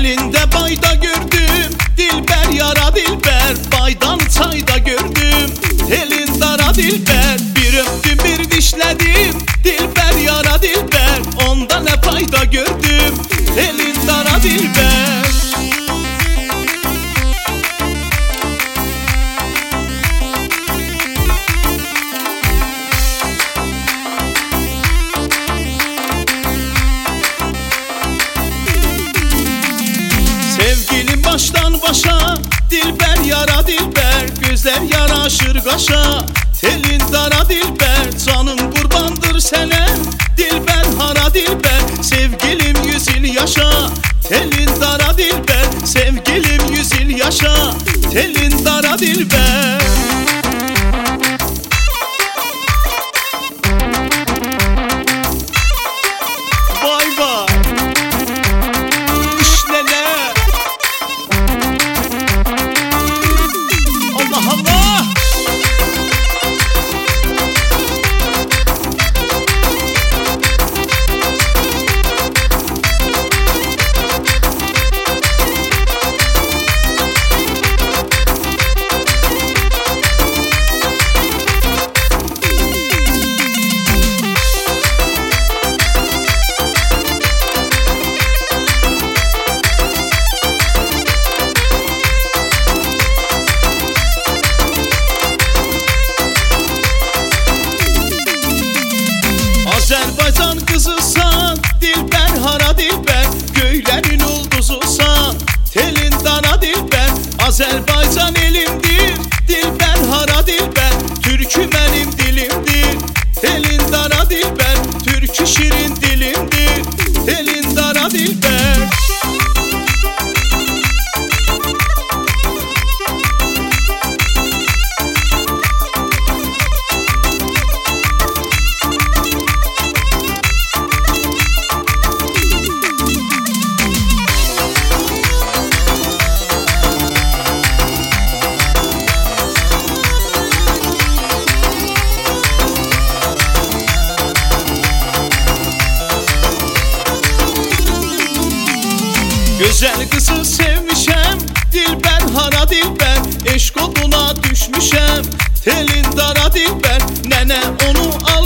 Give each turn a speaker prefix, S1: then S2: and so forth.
S1: Elinde bayda gördüm dilber yara dilber, baydan çayda gördüm elin dara dilber. Bir öptüm bir dişledim dilber yara dilber, onda ne fayda gördüm elin dara dilber. Sevgilim baştan başa dilber yara dilber, gözler yaraşır qaşa telin dara dilber. Canım qurbandır sənə dilber hara dilber, sevgilim 100 il yaşa telin dara dilber, sevgilim 100 il yaşa telin dara dilber. Vay vay işlele Allah Allah. Azərbaycan qızısan dilber hara dilber, göylərin ulduzusan telin dara dilber. Azərbaycan elimdir dilber hara dilber, türkü mənim dilimdir telin dara dilber, türkü şirin dilimdir telin dara dilber. Güzel kızı sevmişem dilber hara dilber, eşq oduna düşmüşem telin dara dilber. Nene onu al